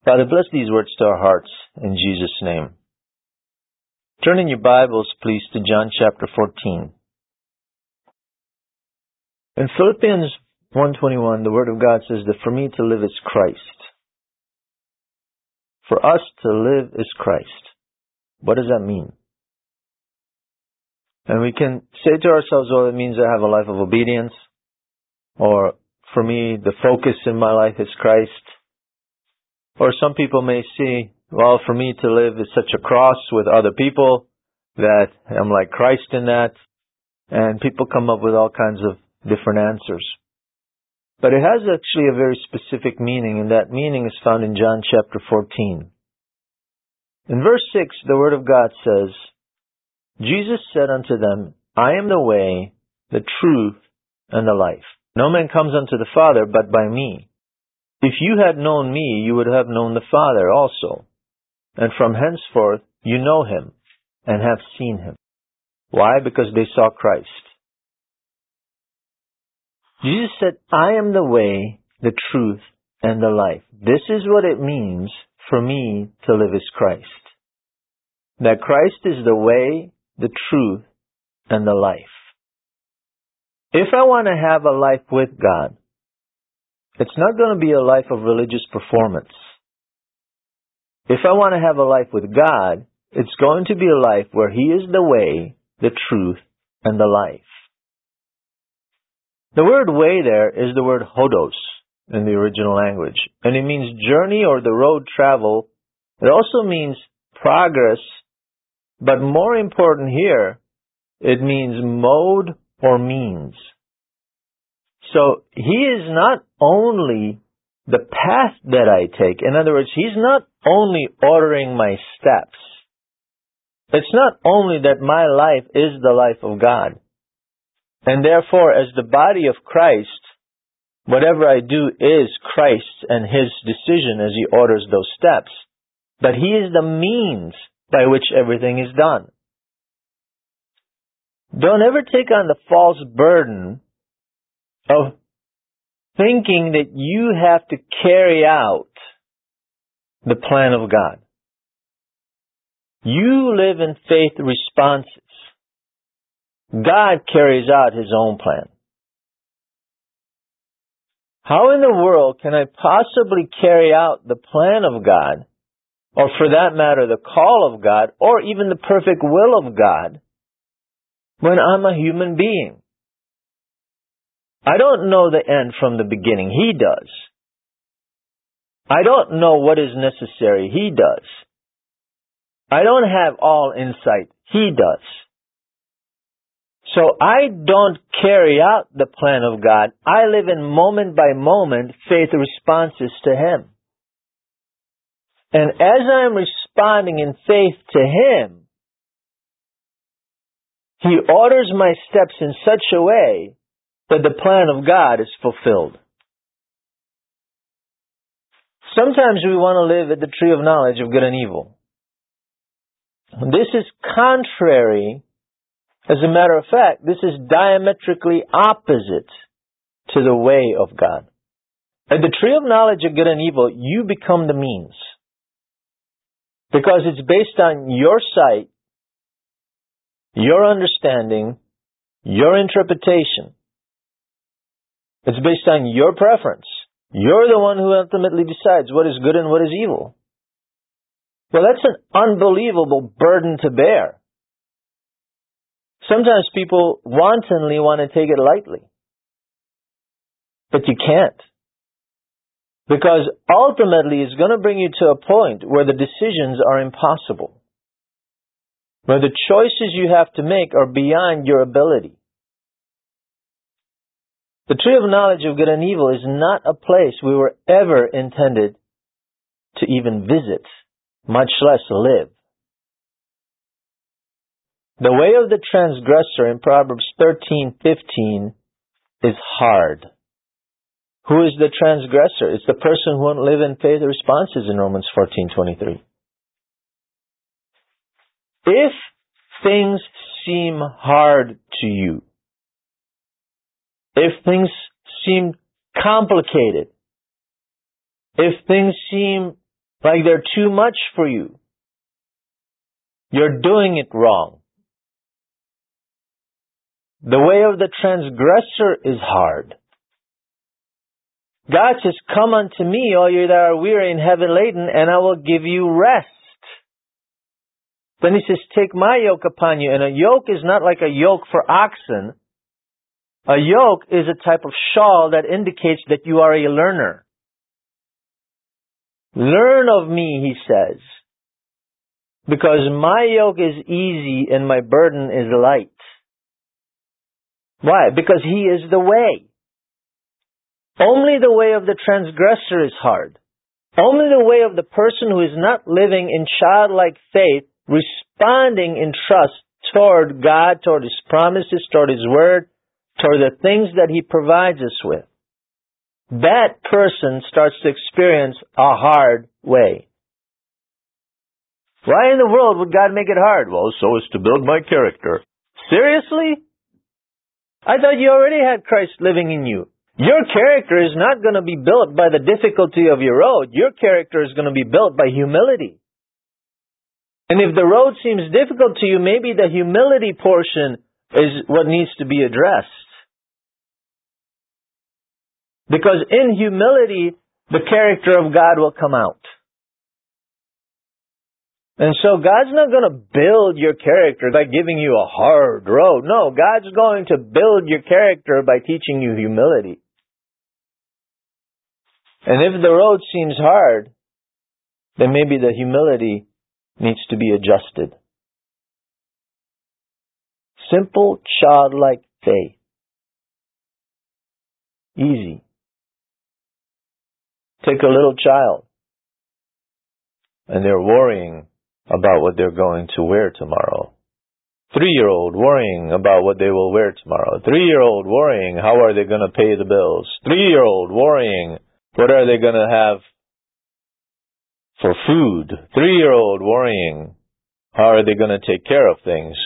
Father, bless these words to our hearts in Jesus' name. Turn in your Bibles, please, to John chapter 14. In Philippians 1:21, the Word of God says that for me to live is Christ. For us to live is Christ. What does that mean? And we can say to ourselves, well, it means I have a life of obedience. Or for me, the focus in my life is Christ. Or some people may see, well, for me to live is such a cross with other people that I'm like Christ in that. And people come up with all kinds of different answers. But it has actually a very specific meaning, and that meaning is found in John chapter 14. In verse 6, the Word of God says, Jesus said unto them, I am the way, the truth, and the life. No man comes unto the Father but by me. If you had known me, you would have known the Father also. And from henceforth you know him and have seen him. Why? Because they saw Christ. Jesus said, I am the way, the truth, and the life. This is what it means for me to live as Christ. That Christ is the way, the truth, and the life. If I want to have a life with God, it's not going to be a life of religious performance. If I want to have a life with God, it's going to be a life where He is the way, the truth, and the life. The word way there is the word hodos in the original language, and it means journey or the road travel. It also means progress, but more important here, it means mode or means. So He is not only the path that I take. In other words, He's not only ordering my steps. It's not only that my life is the life of God. And therefore, as the body of Christ, whatever I do is Christ's and His decision as He orders those steps. But He is the means by which everything is done. Don't ever take on the false burden of thinking that you have to carry out the plan of God. You live in faith responses. God carries out His own plan. How in the world can I possibly carry out the plan of God, or for that matter, the call of God, or even the perfect will of God, when I'm a human being? I don't know the end from the beginning. He does. I don't know what is necessary. He does. I don't have all insight. He does. So I don't carry out the plan of God. I live in moment by moment faith responses to Him. And as I'm responding in faith to Him, He orders my steps in such a way that the plan of God is fulfilled. Sometimes we want to live at the tree of knowledge of good and evil. This is contrary. As a matter of fact, this is diametrically opposite to the way of God. At the tree of knowledge of good and evil, you become the means. Because it's based on your sight, your understanding, your interpretation. It's based on your preference. You're the one who ultimately decides what is good and what is evil. Well, that's an unbelievable burden to bear. Sometimes people wantonly want to take it lightly. But you can't. Because ultimately it's going to bring you to a point where the decisions are impossible. Where the choices you have to make are beyond your ability. The tree of knowledge of good and evil is not a place we were ever intended to even visit, much less live. The way of the transgressor in Proverbs 13:15 is hard. Who is the transgressor? It's the person who won't live in faith responses in Romans 14:23. If things seem hard to you, if things seem complicated, if things seem like they're too much for you. You're doing it wrong. The way of the transgressor is hard. God says, come unto me, all you that are weary and heavy laden, and I will give you rest. Then he says, take my yoke upon you. And a yoke is not like a yoke for oxen. A yoke is a type of shawl that indicates that you are a learner. Learn of me, he says, because my yoke is easy and my burden is light. Why? Because he is the way. Only the way of the transgressor is hard. Only the way of the person who is not living in childlike faith, responding in trust toward God, toward His promises, toward His Word, toward the things that He provides us with. That person starts to experience a hard way. Why in the world would God make it hard? Well, so as to build my character. Seriously? I thought you already had Christ living in you. Your character is not going to be built by the difficulty of your road. Your character is going to be built by humility. And if the road seems difficult to you, maybe the humility portion is what needs to be addressed. Because in humility, the character of God will come out. And so God's not going to build your character by giving you a hard road. No, God's going to build your character by teaching you humility. And if the road seems hard, then maybe the humility needs to be adjusted. Simple, childlike faith. Easy. Take a little child, and they're worrying about what they're going to wear tomorrow. 3-year-old worrying about what they will wear tomorrow. 3-year-old worrying how are they going to pay the bills. 3-year-old worrying what are they going to have for food. 3-year-old worrying how are they going to take care of things.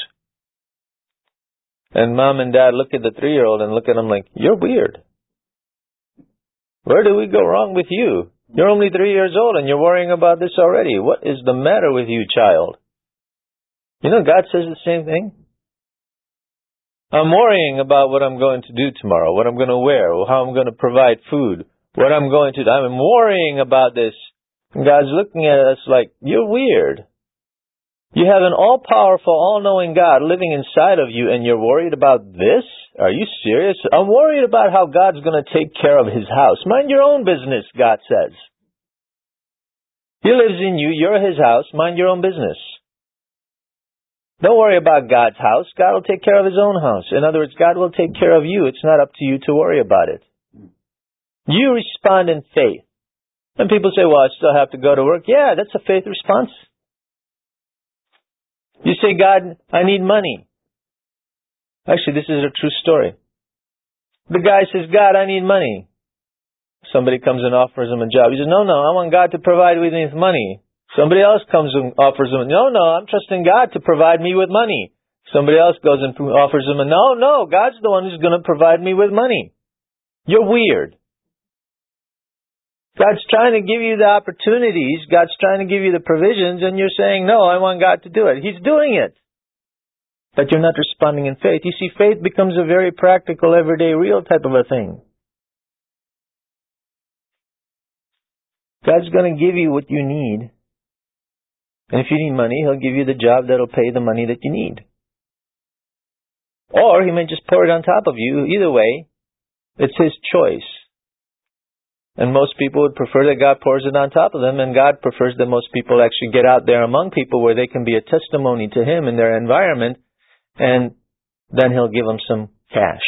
And mom and dad look at the 3-year-old and look at him like, you're weird. Where did we go wrong with you? You're only 3 years old and you're worrying about this already. What is the matter with you, child? You know, God says the same thing. I'm worrying about what I'm going to do tomorrow, what I'm going to wear, how I'm going to provide food, what I'm going to do. I'm worrying about this. And God's looking at us like, you're weird. You have an all-powerful, all-knowing God living inside of you and you're worried about this? Are you serious? I'm worried about how God's going to take care of His house. Mind your own business, God says. He lives in you. You're His house. Mind your own business. Don't worry about God's house. God will take care of His own house. In other words, God will take care of you. It's not up to you to worry about it. You respond in faith. And people say, well, I still have to go to work. Yeah, that's a faith response. You say, God, I need money. Actually, this is a true story. The guy says, God, I need money. Somebody comes and offers him a job. He says, no, I want God to provide me with money. Somebody else comes and offers him, no, I'm trusting God to provide me with money. Somebody else goes and offers him, no, God's the one who's going to provide me with money. You're weird. God's trying to give you the opportunities. God's trying to give you the provisions, and you're saying, no, I want God to do it. He's doing it. But you're not responding in faith. You see, faith becomes a very practical, everyday, real type of a thing. God's going to give you what you need. And if you need money, He'll give you the job that'll pay the money that you need. Or He may just pour it on top of you. Either way, it's His choice. And most people would prefer that God pours it on top of them, and God prefers that most people actually get out there among people where they can be a testimony to Him in their environment, and then He'll give them some cash.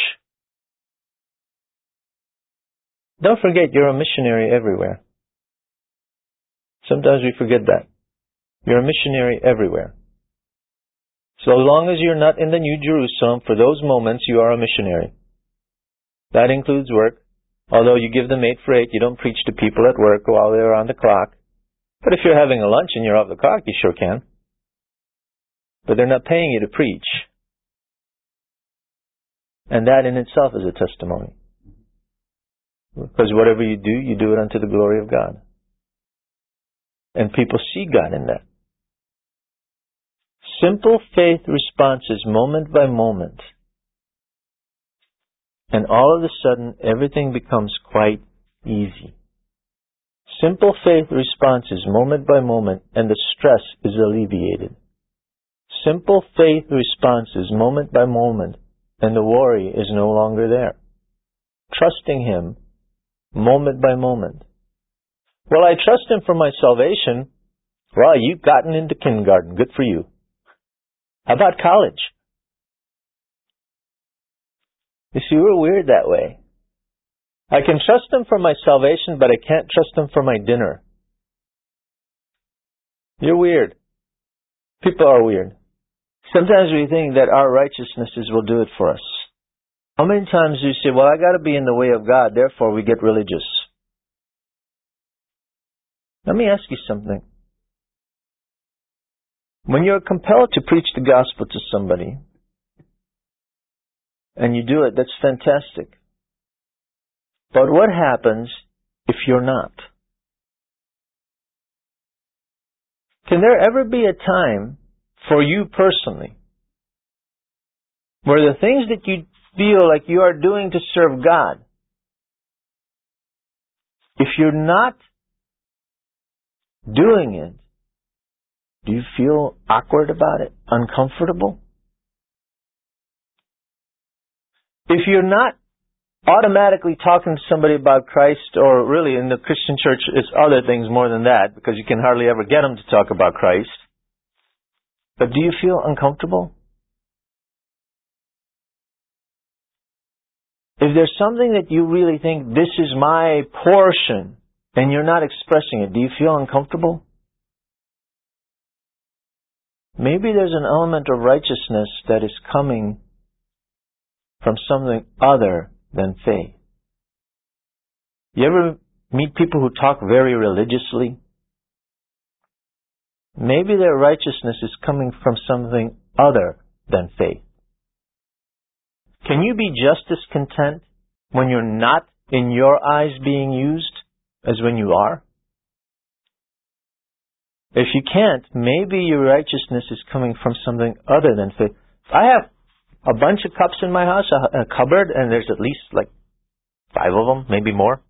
Don't forget, you're a missionary everywhere. Sometimes we forget that. You're a missionary everywhere. So long as you're not in the New Jerusalem, for those moments you are a missionary. That includes work. Although you give them 8 for 8, you don't preach to people at work while they're on the clock. But if you're having a lunch and you're off the clock, you sure can. But they're not paying you to preach. And that in itself is a testimony. Because whatever you do it unto the glory of God. And people see God in that. Simple faith responses moment by moment. And all of a sudden, everything becomes quite easy. Simple faith responses moment by moment, and the stress is alleviated. Simple faith responses moment by moment, and the worry is no longer there. Trusting Him moment by moment. Well, I trust Him for my salvation. Well, you've gotten into kindergarten. Good for you. How about college? You see, we're weird that way. I can trust Him for my salvation, but I can't trust Him for my dinner. You're weird. People are weird. Sometimes we think that our righteousnesses will do it for us. How many times do you say, well, I got to be in the way of God, therefore we get religious? Let me ask you something. When you're compelled to preach the gospel to somebody, and you do it, that's fantastic. But what happens if you're not? Can there ever be a time for you personally where the things that you feel like you are doing to serve God, if you're not doing it, do you feel awkward about it? Uncomfortable? If you're not automatically talking to somebody about Christ, or really in the Christian church it's other things more than that, because you can hardly ever get them to talk about Christ, but do you feel uncomfortable? If there's something that you really think, this is my portion, and you're not expressing it, do you feel uncomfortable? Maybe there's an element of righteousness that is coming from something other than faith. You ever meet people who talk very religiously? Maybe their righteousness is coming from something other than faith. Can you be just as content when you're not, in your eyes, being used as when you are? If you can't, maybe your righteousness is coming from something other than faith. I have a bunch of cups in my house, a cupboard, and there's at least like 5 of them, maybe more.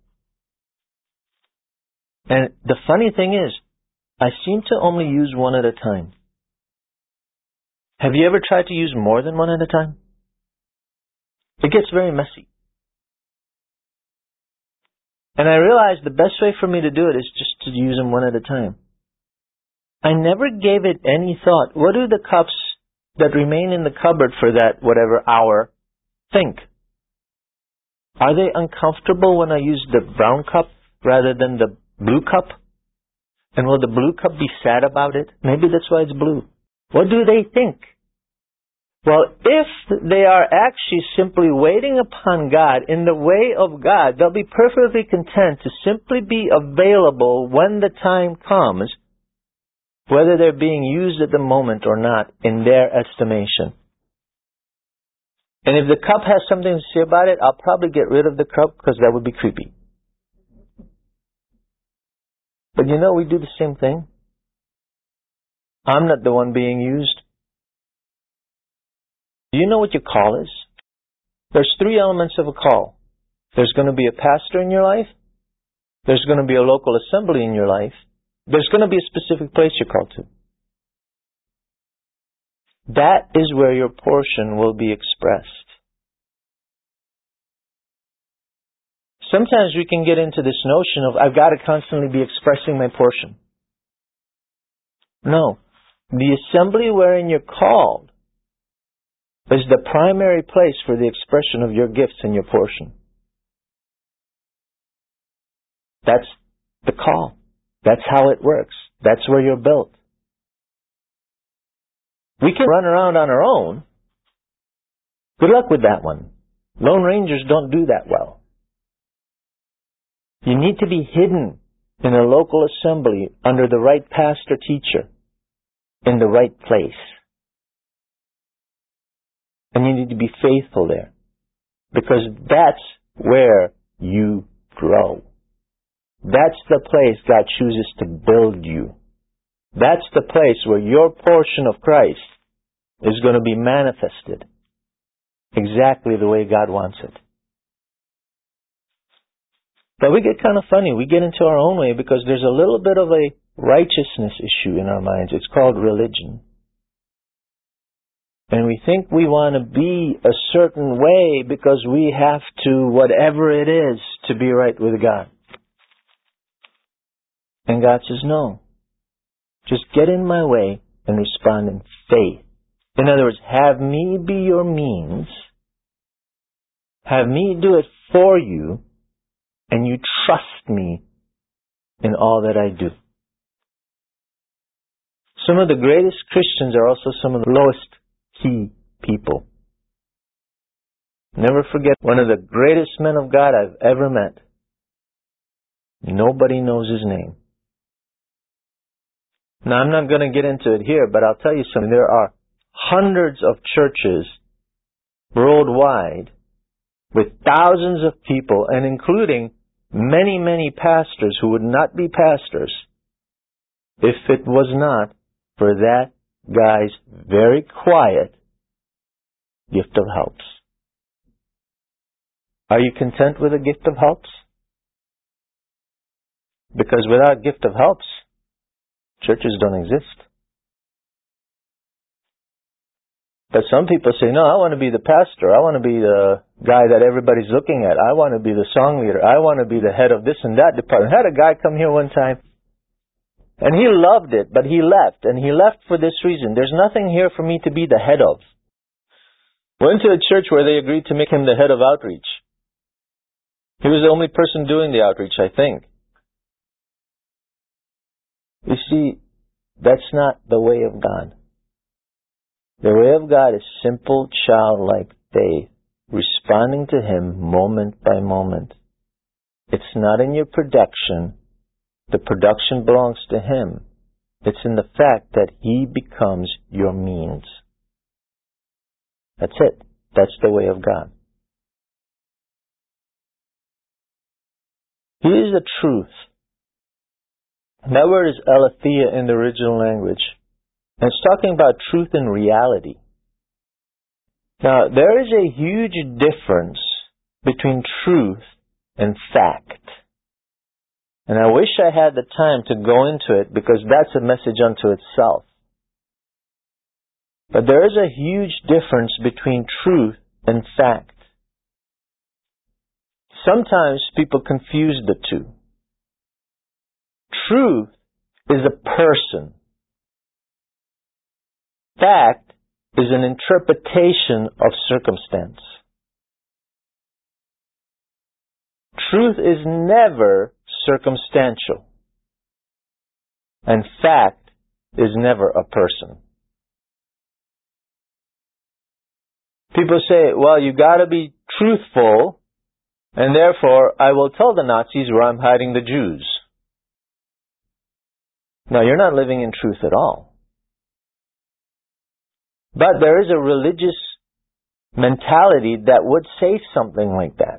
And the funny thing is, I seem to only use one at a time. Have you ever tried to use more than one at a time? It gets very messy. And I realized the best way for me to do it is just to use them one at a time. I never gave it any thought. What do the cups that remain in the cupboard for that whatever hour think? Are they uncomfortable when I use the brown cup rather than the blue cup? And will the blue cup be sad about it? Maybe that's why it's blue. What do they think? Well, if they are actually simply waiting upon God in the way of God, they'll be perfectly content to simply be available when the time comes, whether they're being used at the moment or not, in their estimation. And if the cup has something to say about it, I'll probably get rid of the cup because that would be creepy. But you know, we do the same thing. I'm not the one being used. Do you know what your call is? There's 3 elements of a call. There's going to be a pastor in your life. There's going to be a local assembly in your life. There's going to be a specific place you're called to. That is where your portion will be expressed. Sometimes we can get into this notion of, I've got to constantly be expressing my portion. No. The assembly wherein you're called is the primary place for the expression of your gifts and your portion. That's the call. That's how it works. That's where you're built. We can run around on our own. Good luck with that one. Lone Rangers don't do that well. You need to be hidden in a local assembly under the right pastor teacher in the right place. And you need to be faithful there, because that's where you grow. that's the place God chooses to build you. That's the place where your portion of Christ is going to be manifested exactly the way God wants it. But we get kind of funny. We get into our own way because there's a little bit of a righteousness issue in our minds. It's called religion. And we think we want to be a certain way because we have to, whatever it is, to be right with God. And God says, no. Just get in my way and respond in faith. In other words, have me be your means. Have me do it for you. And you trust me in all that I do. Some of the greatest Christians are also some of the lowest key people. Never forget one of the greatest men of God I've ever met. Nobody knows his name. Now, I'm not going to get into it here, but I'll tell you something. There are hundreds of churches worldwide with thousands of people, and including many, many pastors who would not be pastors if it was not for that guy's very quiet gift of helps. Are you content with a gift of helps? Because without gift of helps, churches don't exist. But some people say, no, I want to be the pastor. I want to be the guy that everybody's looking at. I want to be the song leader. I want to be the head of this and that department. I had a guy come here one time, and he loved it, but he left. And he left for this reason. There's nothing here for me to be the head of. Went to a church where they agreed to make him the head of outreach. He was the only person doing the outreach, I think. You see, that's not the way of God. The way of God is simple, childlike faith, responding to Him moment by moment. It's not in your production. The production belongs to Him. It's in the fact that He becomes your means. That's it. That's the way of God. He is the truth. That word is aletheia in the original language. And it's talking about truth and reality. Now, there is a huge difference between truth and fact. And I wish I had the time to go into it because that's a message unto itself. But there is a huge difference between truth and fact. Sometimes people confuse the two. Truth is a person. Fact is an interpretation of circumstance. Truth is never circumstantial. And fact is never a person. People say, well, you gotta be truthful, and therefore I will tell the Nazis where I'm hiding the Jews. Now, you're not living in truth at all. But there is a religious mentality that would say something like that.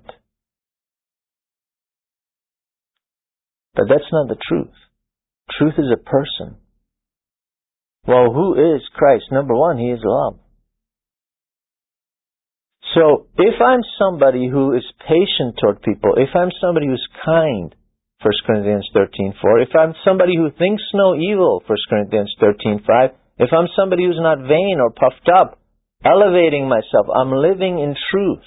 But that's not the truth. Truth is a person. Well, who is Christ? Number one, He is love. So, if I'm somebody who is patient toward people, if I'm somebody who's kind, 1 Corinthians 13:4, if I'm somebody who thinks no evil, 1 Corinthians 13:5, if I'm somebody who's not vain or puffed up, elevating myself, I'm living in truth.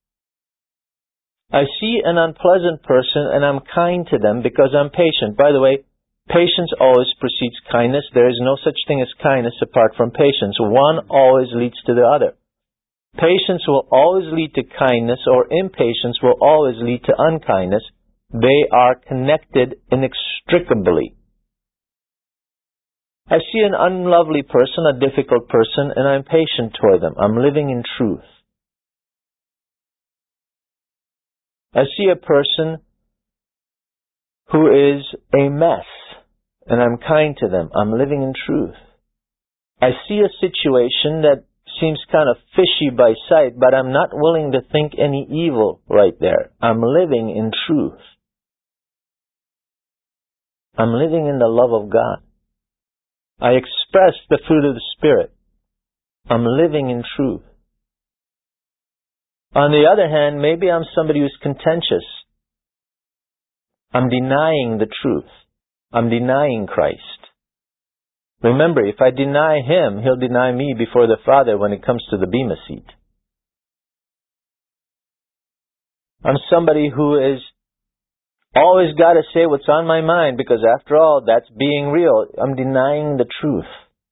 I see an unpleasant person and I'm kind to them because I'm patient. By the way, patience always precedes kindness. There is no such thing as kindness apart from patience. One always leads to the other. Patience will always lead to kindness, or impatience will always lead to unkindness. They are connected inextricably. I see an unlovely person, a difficult person, and I'm patient toward them. I'm living in truth. I see a person who is a mess, and I'm kind to them. I'm living in truth. I see a situation that seems kind of fishy by sight, but I'm not willing to think any evil right there. I'm living in truth. I'm living in the love of God. I express the fruit of the Spirit. I'm living in truth. On the other hand, maybe I'm somebody who's contentious. I'm denying the truth. I'm denying Christ. Remember, if I deny Him, He'll deny me before the Father when it comes to the Bema seat. I'm somebody who is always got to say what's on my mind because after all, that's being real. I'm denying the truth.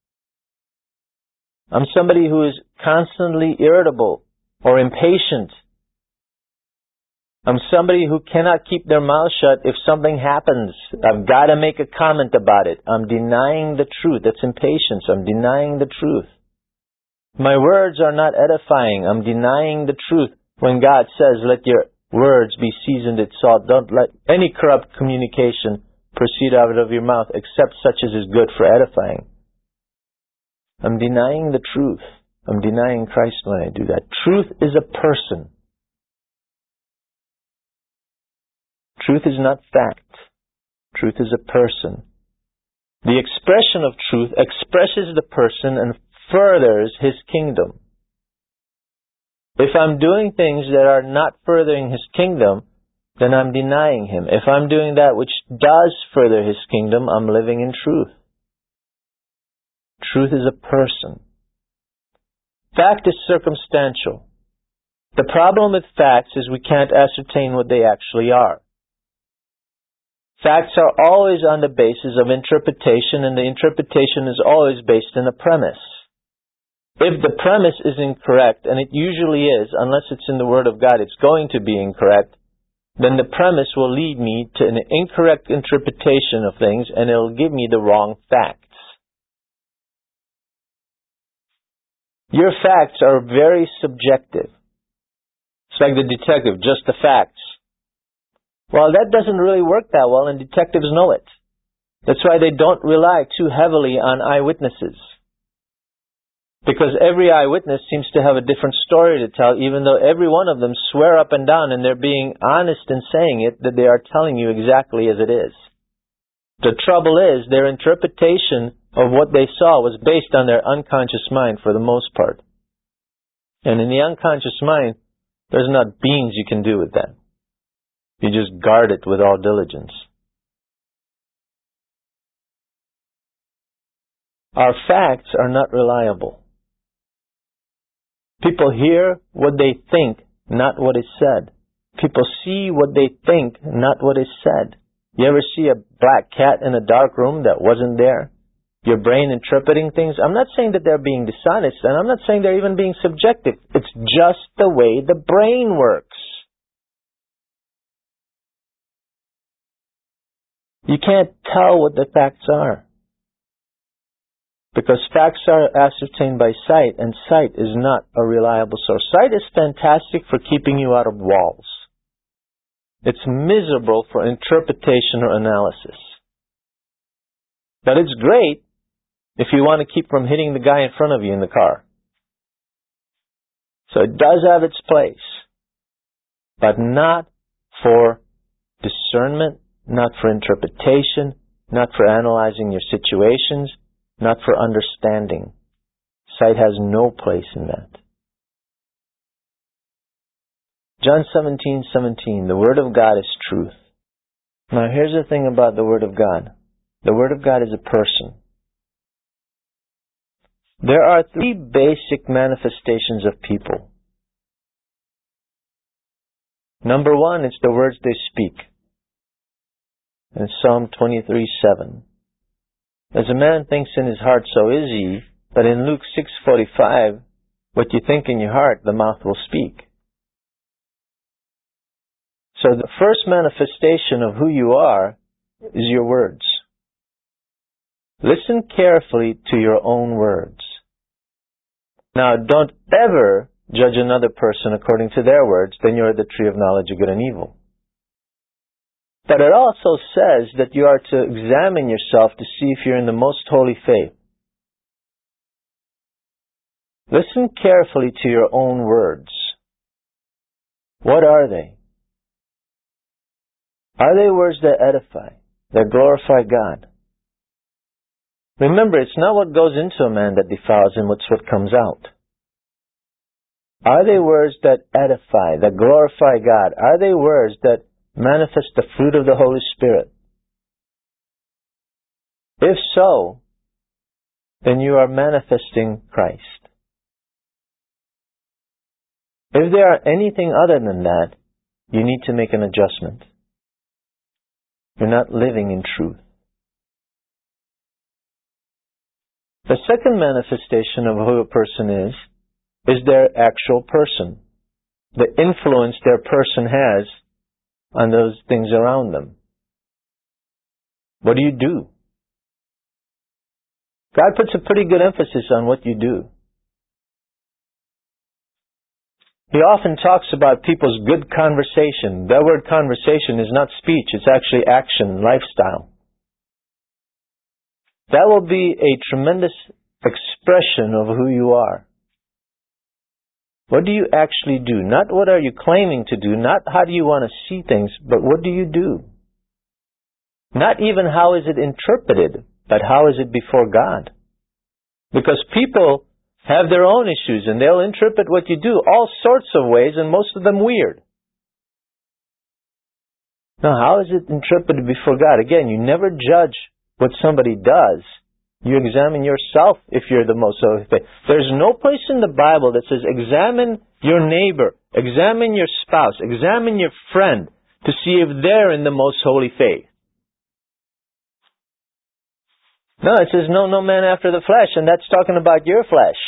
I'm somebody who is constantly irritable or impatient. I'm somebody who cannot keep their mouth shut if something happens. I've got to make a comment about it. I'm denying the truth. That's impatience. I'm denying the truth. My words are not edifying. I'm denying the truth. When God says, let your words be seasoned with salt, don't let any corrupt communication proceed out of your mouth except such as is good for edifying. I'm denying the truth. I'm denying Christ when I do that. Truth is a person. Truth is not fact. Truth is a person. The expression of truth expresses the person and furthers His kingdom. If I'm doing things that are not furthering His kingdom, then I'm denying Him. If I'm doing that which does further His kingdom, I'm living in truth. Truth is a person. Fact is circumstantial. The problem with facts is we can't ascertain what they actually are. Facts are always on the basis of interpretation, and the interpretation is always based on a premise. If the premise is incorrect, and it usually is, unless it's in the Word of God, it's going to be incorrect, then the premise will lead me to an incorrect interpretation of things, and it'll give me the wrong facts. Your facts are very subjective. It's like the detective, just the facts. Well, that doesn't really work that well, and detectives know it. That's why they don't rely too heavily on eyewitnesses. Because every eyewitness seems to have a different story to tell, even though every one of them swear up and down, and they're being honest in saying it, that they are telling you exactly as it is. The trouble is, their interpretation of what they saw was based on their unconscious mind for the most part. And in the unconscious mind, there's not beans you can do with that. You just guard it with all diligence. Our facts are not reliable. People hear what they think, not what is said. People see what they think, not what is said. You ever see a black cat in a dark room that wasn't there? Your brain interpreting things? I'm not saying that they're being dishonest, and I'm not saying they're even being subjective. It's just the way the brain works. You can't tell what the facts are. Because facts are ascertained by sight, and sight is not a reliable source. Sight is fantastic for keeping you out of walls. It's miserable for interpretation or analysis. But it's great if you want to keep from hitting the guy in front of you in the car. So it does have its place, but not for discernment, not for interpretation, not for analyzing your situations, not for understanding. Sight has no place in that. John 17:17, the Word of God is truth. Now here's the thing about the Word of God. The Word of God is a person. There are three basic manifestations of people. Number one, it's the words they speak. In Psalm 23:7. As a man thinks in his heart, so is he. But in Luke 6:45, what you think in your heart, the mouth will speak. So the first manifestation of who you are is your words. Listen carefully to your own words. Now, don't ever judge another person according to their words, then you're at the tree of knowledge of good and evil. But it also says that you are to examine yourself to see if you're in the most holy faith. Listen carefully to your own words. What are they? Are they words that edify? that glorify God. Remember, it's not what goes into a man that defiles him, it's what comes out. Are they words that edify, that glorify God? Are they words that manifest the fruit of the Holy Spirit? If so, then you are manifesting Christ. If there are anything other than that, you need to make an adjustment. You're not living in truth. The second manifestation of who a person is their actual person. The influence their person has on those things around them. What do you do? God puts a pretty good emphasis on what you do. He often talks about people's good conversation. That word conversation is not speech, it's actually action, lifestyle. That will be a tremendous expression of who you are. What do you actually do? Not what are you claiming to do, not how do you want to see things, but what do you do? Not even how is it interpreted, but how is it before God? Because people have their own issues and they'll interpret what you do all sorts of ways, and most of them weird. Now, how is it interpreted before God? Again, you never judge what somebody does. You examine yourself if you're the most holy faith. There's no place in the Bible that says examine your neighbor, examine your spouse, examine your friend to see if they're in the most holy faith. No, it says no man after the flesh, and that's talking about your flesh.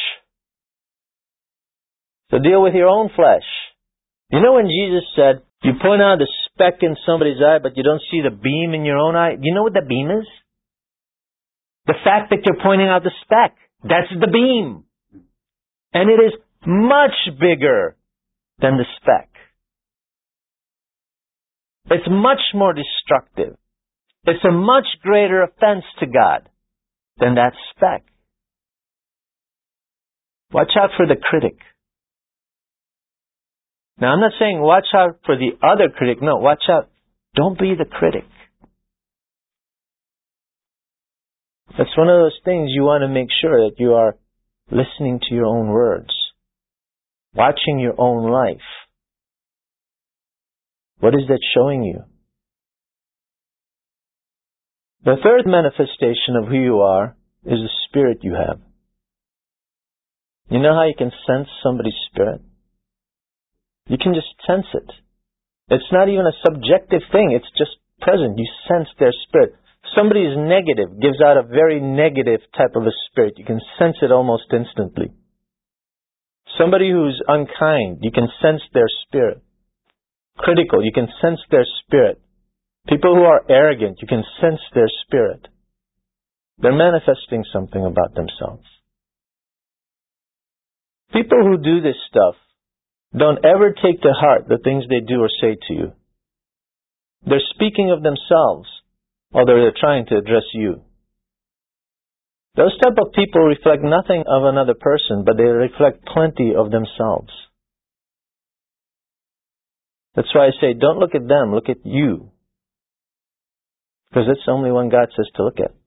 So deal with your own flesh. You know when Jesus said, you point out the speck in somebody's eye, but you don't see the beam in your own eye? Do you know what the beam is? The fact that you're pointing out the speck. That's the beam. And it is much bigger than the speck. It's much more destructive. It's a much greater offense to God than that speck. Watch out for the critic. Now, I'm not saying watch out for the other critic. No, watch out. Don't be the critic. That's one of those things you want to make sure that you are listening to your own words, watching your own life. What is that showing you? The third manifestation of who you are is the spirit you have. You know how you can sense somebody's spirit? You can just sense it. It's not even a subjective thing. It's just present. You sense their spirit. Somebody is negative, gives out a very negative type of a spirit. You can sense it almost instantly. Somebody who's unkind, you can sense their spirit. Critical, you can sense their spirit. People who are arrogant, you can sense their spirit. They're manifesting something about themselves. People who do this stuff don't ever take to heart the things they do or say to you. They're speaking of themselves, although they're trying to address you. Those type of people reflect nothing of another person, but they reflect plenty of themselves. That's why I say, don't look at them, look at you. Because that's the only one God says to look at.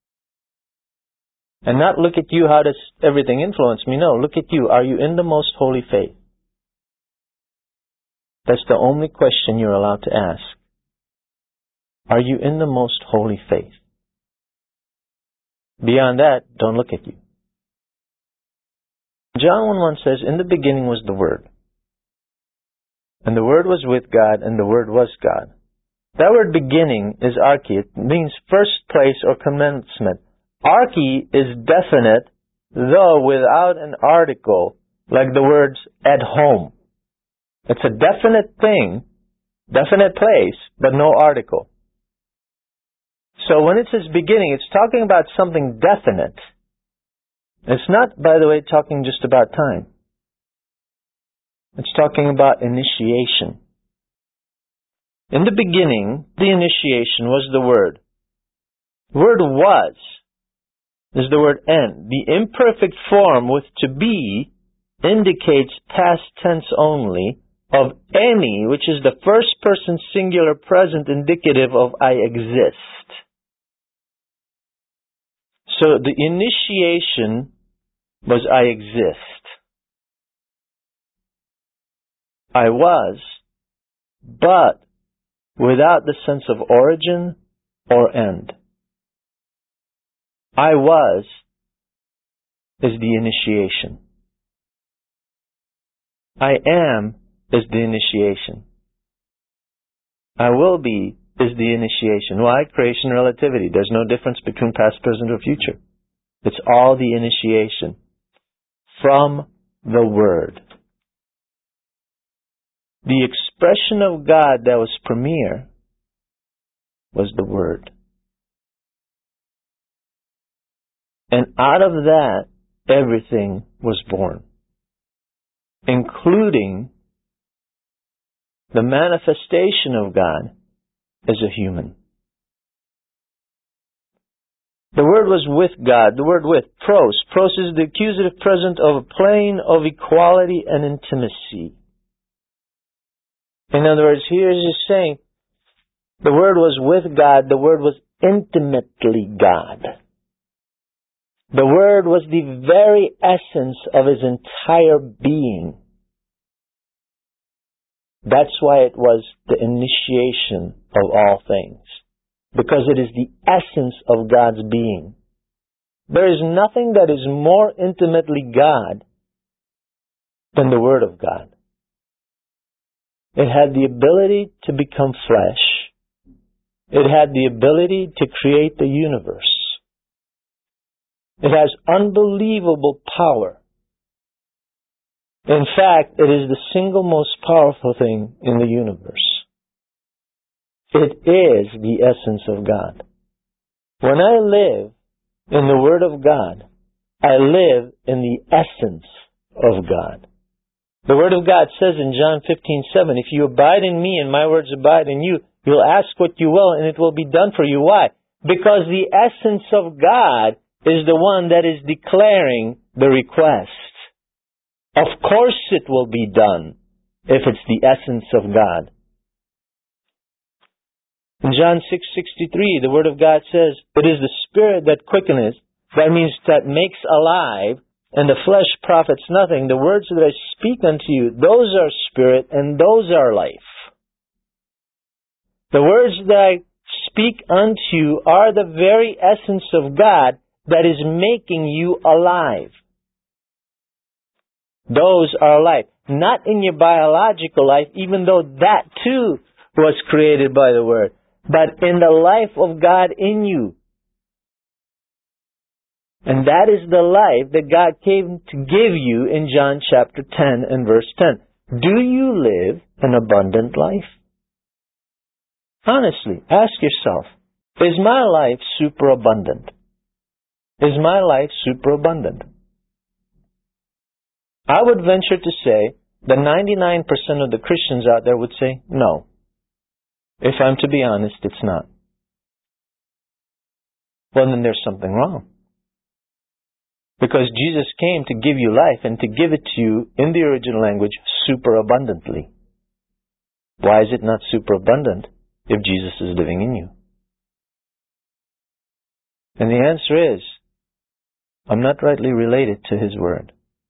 And not look at you, how does everything influence me? No, look at you. Are you in the most holy faith? That's the only question you're allowed to ask. Are you in the most holy faith? Beyond that, don't look at you. John 1:1 says, in the beginning was the Word. And the Word was with God, and the Word was God. That word beginning is arche. It means first place or commencement. Arche is definite, though without an article, like the words at home. It's a definite thing, definite place, but no article. So when it says beginning, it's talking about something definite. It's not, by the way, talking just about time. It's talking about initiation. In the beginning, the initiation was the Word. The word was is the word en. The imperfect form with to be indicates past tense only, of any, which is the first person singular present indicative of I exist. So the initiation was I exist. I was, but without the sense of origin or end. I was is the initiation. I am is the initiation. I will be is the initiation. Why? Creation relativity. There's no difference between past, present, or future. It's all the initiation from the Word. The expression of God that was premier was the Word. And out of that, everything was born, including the manifestation of God as a human. The Word was with God. The word with, pros. Pros is the accusative present of a plane of equality and intimacy. In other words, here is saying, the Word was with God. The Word was intimately God. The Word was the very essence of His entire being. That's why it was the initiation of all things. Because it is the essence of God's being. There is nothing that is more intimately God than the Word of God. It had the ability to become flesh. It had the ability to create the universe. It has unbelievable power. In fact, it is the single most powerful thing in the universe. It is the essence of God. When I live in the Word of God, I live in the essence of God. The Word of God says in John 15:7, if you abide in me and my words abide in you, you'll ask what you will and it will be done for you. Why? Because the essence of God is the one that is declaring the request. Of course it will be done if it's the essence of God. In John 6:63, the Word of God says, it is the Spirit that quickeneth, that means that makes alive, and the flesh profits nothing. The words that I speak unto you, those are spirit and those are life. The words that I speak unto you are the very essence of God that is making you alive. Those are life. Not in your biological life, even though that too was created by the Word, but in the life of God in you. And that is the life that God came to give you in John chapter 10 and verse 10. Do you live an abundant life? Honestly, ask yourself, is my life superabundant? Is my life superabundant? I would venture to say that 99% of the Christians out there would say no. If I'm to be honest, it's not. Well, then there's something wrong. Because Jesus came to give you life and to give it to you in the original language superabundantly. Why is it not superabundant if Jesus is living in you? And the answer is, I'm not rightly related to His Word.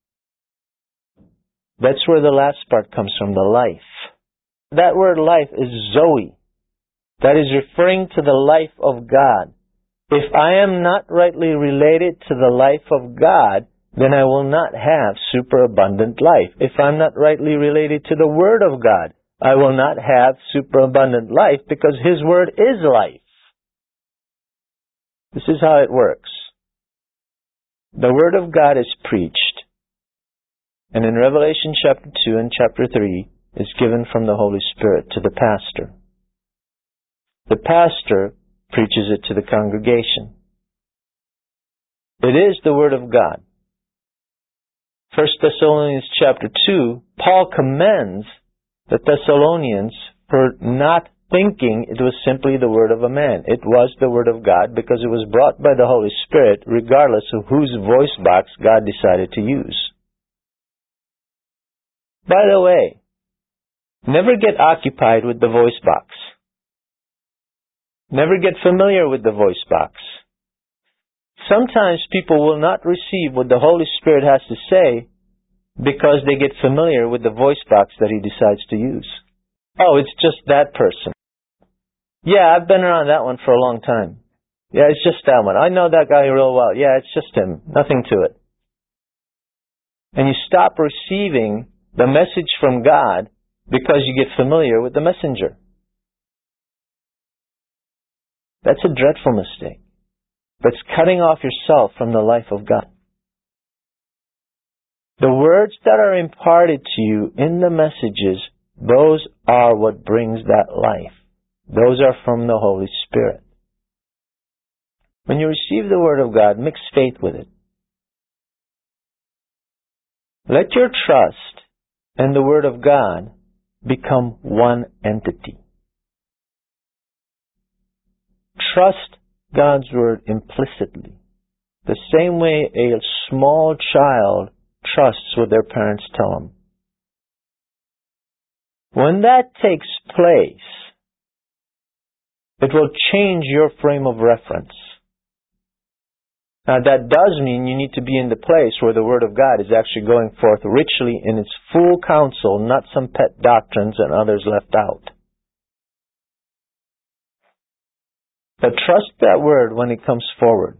That's where the last part comes from, the life. That word life is Zoe. That is referring to the life of God. If I am not rightly related to the life of God, then I will not have superabundant life. If I'm not rightly related to the Word of God, I will not have superabundant life because His Word is life. This is how it works. The Word of God is preached. And in Revelation chapter 2 and chapter 3 is given from the Holy Spirit to the pastor. The pastor preaches it to the congregation. It is the Word of God. 1 Thessalonians chapter 2, Paul commends the Thessalonians for not thinking it was simply the word of a man. It was the Word of God because it was brought by the Holy Spirit regardless of whose voice box God decided to use. By the way, Never get occupied with the voice box. Never get familiar with the voice box. Sometimes people will not receive what the Holy Spirit has to say because they get familiar with the voice box that He decides to use. Oh, it's just that person. Yeah, I've been around that one for a long time. Yeah, it's just that one. I know that guy real well. Yeah, it's just him. Nothing to it. And you stop receiving the message from God because you get familiar with the messenger. That's a dreadful mistake. That's cutting off yourself from the life of God. The words that are imparted to you in the messages, those are what brings that life. Those are from the Holy Spirit. When you receive the Word of God, mix faith with it. Let your trust and the Word of God become one entity. Trust God's Word implicitly, the same way a small child trusts what their parents tell them. When that takes place, it will change your frame of reference. Now that does mean you need to be in the place where the Word of God is actually going forth richly in its full counsel, not some pet doctrines and others left out. But trust that Word when it comes forward.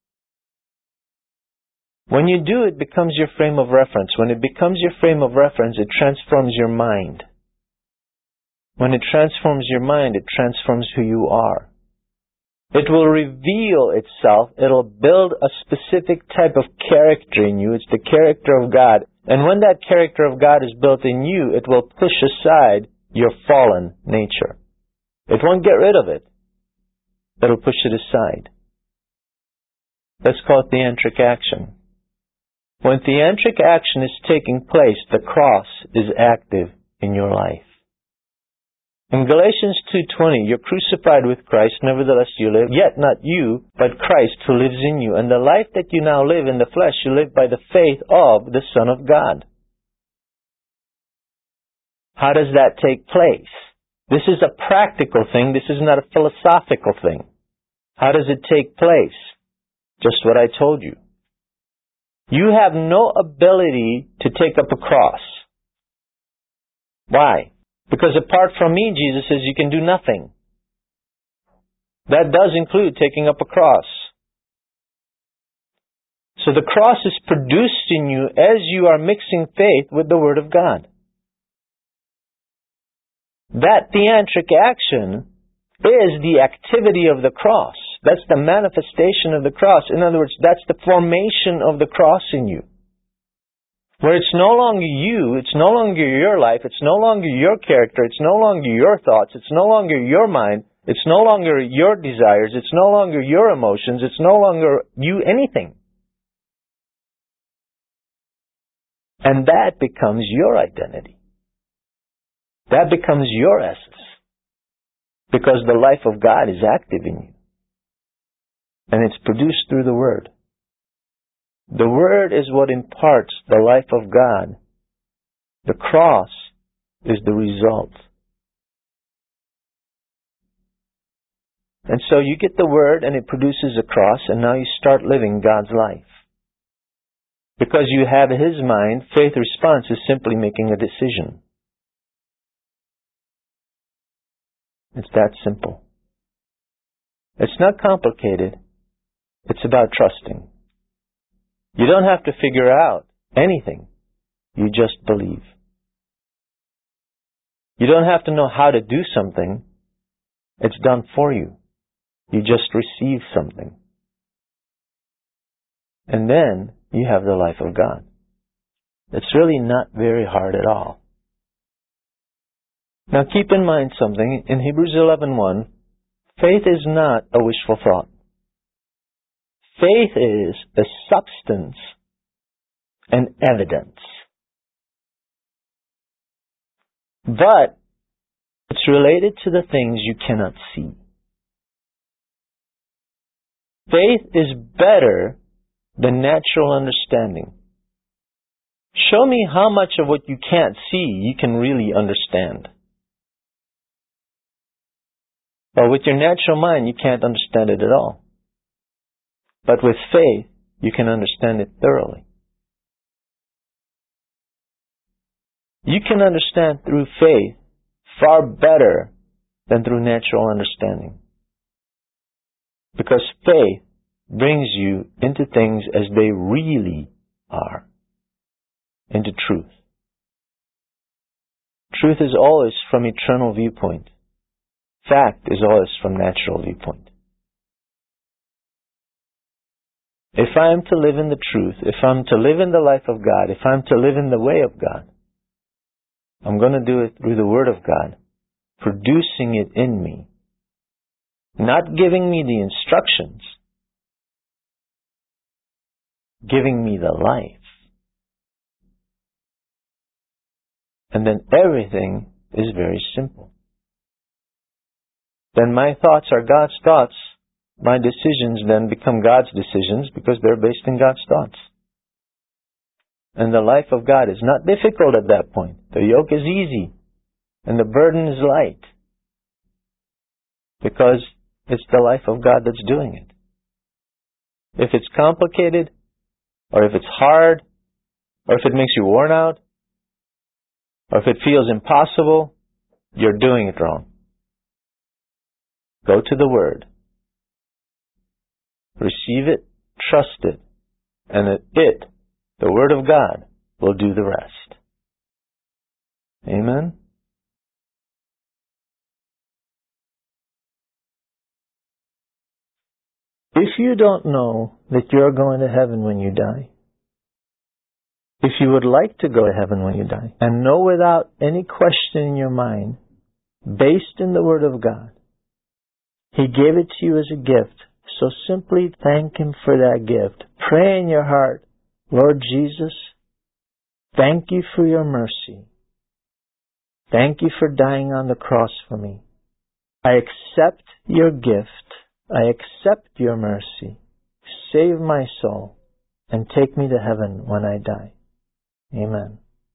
When you do, it becomes your frame of reference. When it becomes your frame of reference, it transforms your mind. When it transforms your mind, it transforms who you are. It will reveal itself. It'll build a specific type of character in you. It's the character of God. And when that character of God is built in you, it will push aside your fallen nature. It won't get rid of it. It'll push it aside. Let's call it theantric action. When theantric action is taking place, the cross is active in your life. In Galatians 2:20, you're crucified with Christ, nevertheless you live, yet not you, but Christ who lives in you. And the life that you now live in the flesh, you live by the faith of the Son of God. How does that take place? This is a practical thing. This is not a philosophical thing. How does it take place? Just what I told you. You have no ability to take up a cross. Why? Because apart from me, Jesus says, you can do nothing. That does include taking up a cross. So the cross is produced in you as you are mixing faith with the Word of God. That theantric action is the activity of the cross. That's the manifestation of the cross. In other words, that's the formation of the cross in you. Where it's no longer you, it's no longer your life, it's no longer your character, it's no longer your thoughts, it's no longer your mind, it's no longer your desires, it's no longer your emotions, it's no longer you anything. And that becomes your identity. That becomes your essence. Because the life of God is active in you. And it's produced through the Word. The Word is what imparts the life of God. The cross is the result. And so you get the Word and it produces a cross, and now you start living God's life. Because you have His mind, faith response is simply making a decision. It's that simple. It's not complicated. It's about trusting. You don't have to figure out anything. You just believe. You don't have to know how to do something. It's done for you. You just receive something. And then you have the life of God. It's really not very hard at all. Now keep in mind something. In Hebrews 11:1, faith is not a wishful thought. Faith is a substance and evidence. But it's related to the things you cannot see. Faith is better than natural understanding. Show me how much of what you can't see you can really understand. Well, with your natural mind, you can't understand it at all. But with faith, you can understand it thoroughly. You can understand through faith far better than through natural understanding. Because faith brings you into things as they really are, into truth. Truth is always from eternal viewpoint. Fact is always from natural viewpoint. If I am to live in the truth, if I'm to live in the life of God, if I'm to live in the way of God, I'm going to do it through the Word of God, producing it in me, not giving me the instructions, giving me the life. And then everything is very simple. Then my thoughts are God's thoughts. My decisions then become God's decisions because they're based in God's thoughts. And the life of God is not difficult at that point. The yoke is easy and the burden is light because it's the life of God that's doing it. If it's complicated, or if it's hard, or if it makes you worn out, or if it feels impossible, you're doing it wrong. Go to the Word. Receive it, trust it, and it, the Word of God, will do the rest. Amen? If you don't know that you're going to heaven when you die, if you would like to go to heaven when you die, and know without any question in your mind, based in the Word of God, He gave it to you as a gift, so simply thank Him for that gift. Pray in your heart, Lord Jesus, thank you for your mercy. Thank you for dying on the cross for me. I accept your gift. I accept your mercy. Save my soul and take me to heaven when I die. Amen.